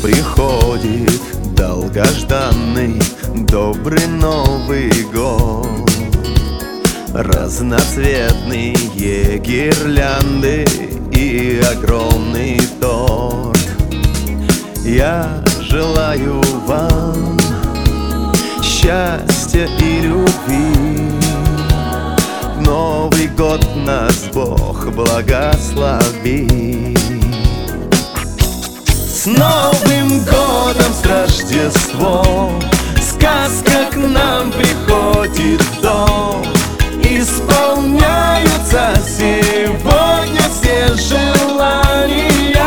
приходит долгожданный добрый Новый год. Разноцветные гирлянды и огромный торт. Я желаю вам счастья и любви. В Новый год нас Бог благослови. С Новым годом, с Рождеством, сказка к нам приходит в дом. Исполняются сегодня все желания.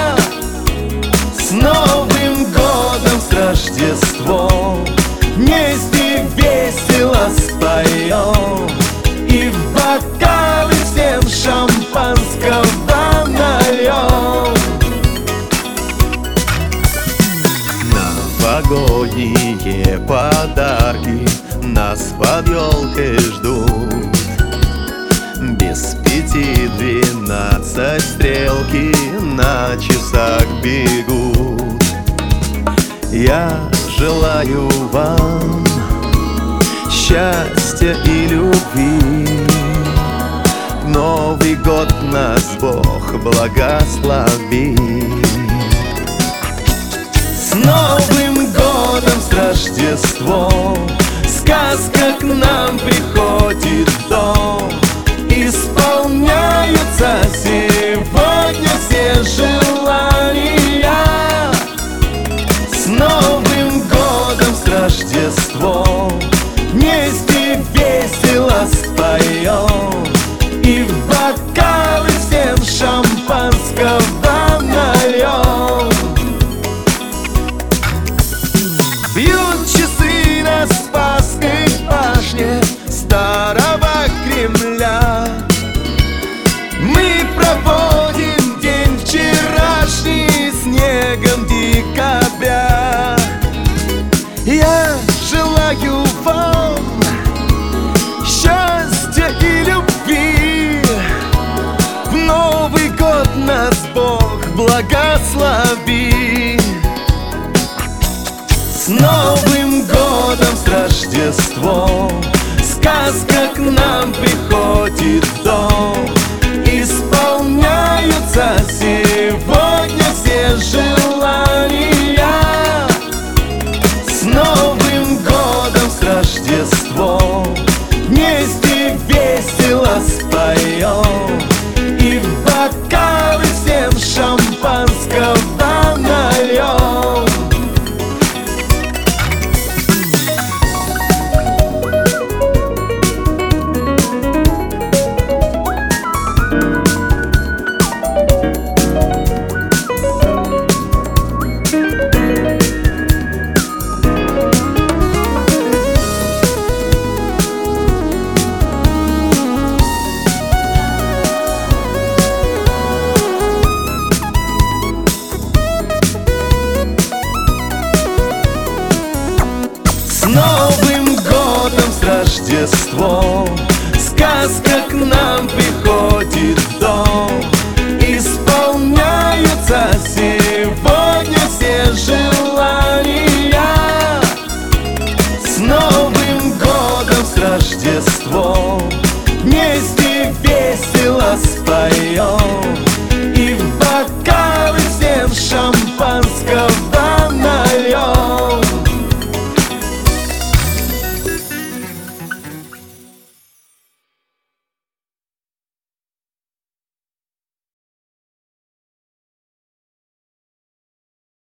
С Новым годом, с Рождеством, вместе весело споем. И в бокалы всем шампанского нальем. Новогодние подарки нас под елкой ждут. Без 5:12 стрелки на часах бегут. Я желаю вам счастья и любви. В Новый год нас Бог благослови. С Новым годом, с Рождеством, сказка к нам приходит в дом. Исполняются сегодня все желания. С Новым годом, с Рождеством, вместе весело споем. И в бокалы всем шампанского нальем. Бьют часы на Спасской башне старого Кремля. Мы проводим день вчерашний снегом декабря. Я желаю вам счастья и любви. В Новый год нас Бог благослови. С Новым годом, с Рождеством, сказка к нам приходит в дом. Исполняются сегодня все желания. С Новым годом, с Рождеством, вместе весело споем. И в бокалы всем шампанского нальем. С Новым годом, с Рождеством, сказка к нам